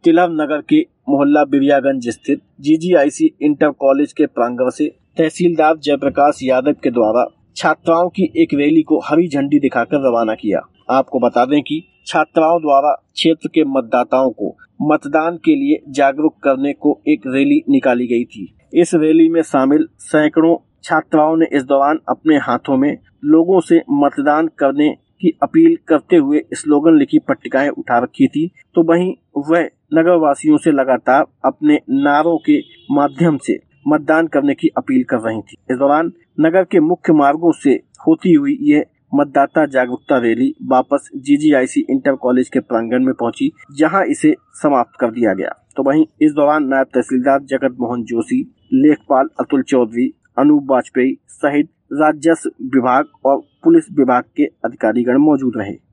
तिलक नगर के मोहल्ला बिरियागंज स्थित जीजीआईसी इंटर कॉलेज के प्रांगण से तहसीलदार जयप्रकाश यादव के द्वारा छात्राओं की एक रैली को हरी झंडी दिखाकर रवाना किया। आपको बता दें कि छात्राओं द्वारा क्षेत्र के मतदाताओं को मतदान के लिए जागरूक करने को एक रैली निकाली गई थी। इस रैली में शामिल सैकड़ों छात्राओं ने इस दौरान अपने हाथों में लोगों से मतदान करने की अपील करते हुए स्लोगन लिखी पट्टिकाएं उठा रखी थी, तो वहीं वह नगर वासियों से लगातार अपने नारों के माध्यम से मतदान करने की अपील कर रही थी। इस दौरान नगर के मुख्य मार्गों से होती हुई यह मतदाता जागरूकता रैली वापस जीजीआईसी इंटर कॉलेज के प्रांगण में पहुंची, जहां इसे समाप्त कर दिया गया। तो वहीं इस दौरान नायब तहसीलदार जगत मोहन जोशी, लेखपाल अतुल चौधरी, अनूप वाजपेयी सहित राजस्व विभाग और पुलिस विभाग के अधिकारीगण मौजूद रहे।